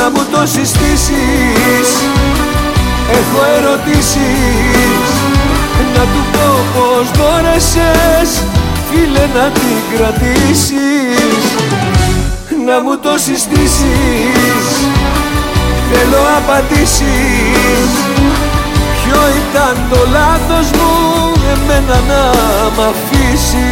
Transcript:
να μου το συστήσεις. Έχω ερωτήσεις να του πω πως μπόρεσες, φίλε, να την κρατήσεις. Να μου το συστήσεις, θέλω απαντήσεις. Ποιο ήταν το λάθος μου, εμένα να μ' αφήσεις?